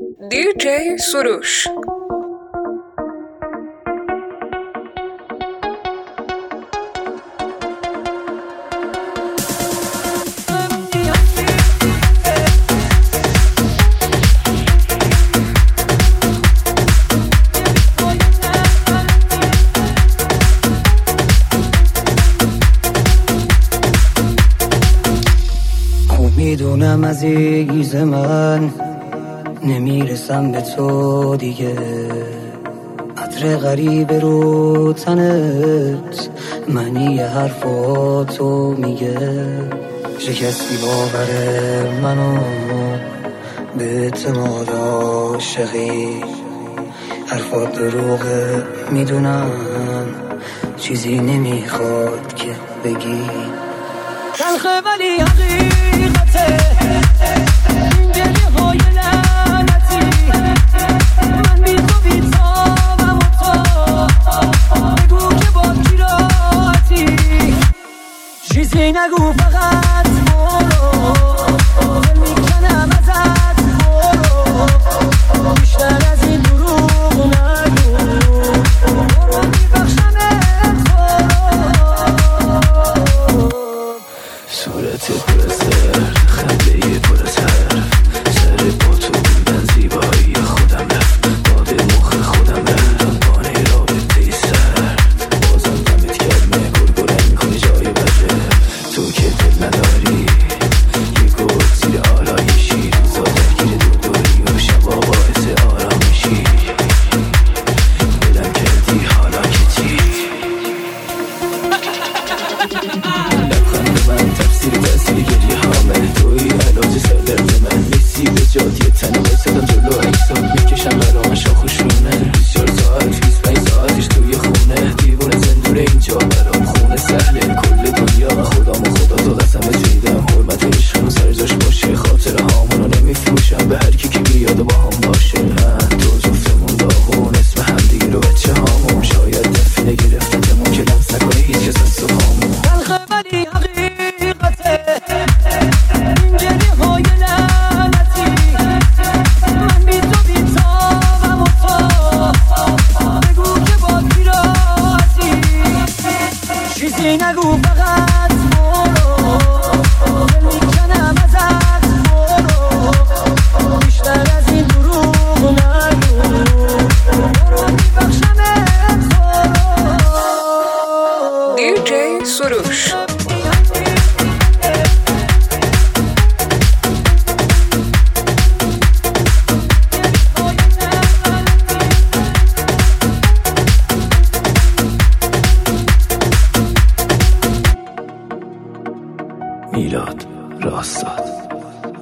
DJ سروش. میدونم عزیز من نمیرسم به تو دیگه، عطر غریب رو تنت معنی حرفاتو میگه، شکستی باور منو به اعتماد عاشقی، حرفات دروغه میدونم چیزی نمیخواد که بگی، تلخه ولی حقیقته این گریه های لعنتی، من بی تو بیتابم و تو بگو که با کی راحتی، چیزی نگو فقط برو، دل میکنم ازت برو، بیشتر از این دروغ نگو، برو میبخشمت برو، صورت پر سرد، خنده پر از حرف، سر با تو بودن زیبایی خودم رفت، باد مخ خودم رفت، بانه رابطه سرد، بازم دمت گرمه، گرگرن میکنی جای بده، تو که دل نداری یه گرد زیر آرایشی، روزا درگیر دوری و شبا باعث آرامشی، دلم کردی حالا که چی، لبخند من تفسیر گریه هامه، توی علاج سردرد من نیستی به جاد یه تنه بایستدم جلو اکسات میکشم برام شاخ و شونه، 24 ساعت 25 ساعتش توی خونه، دیوونه زندور اینجا برام خونه سهله، کل دنیا خودم و خدا تو قسمت میدم، حرمت عشقم سر جاش باشه، خاطر هامونو نمیفروشم به هر کی که بیاد و با هم باشه، تو جفتمون داغون اسم هم دیگه رو بچه هامون، شاید دفنه گرفتتمون که لمس نکنه هیچ کس از تو هامون، تلخه ولی حقیقته این گریه های لعنتی، من بی تو بیتابم و تو بگو که با کی راحتی، چیزی نگو فقط برو، دل میکنم ازت برو، بیشتر از این دروغ نگو، برو میبخشمت برو. DJ سروش. میلاد راستاد.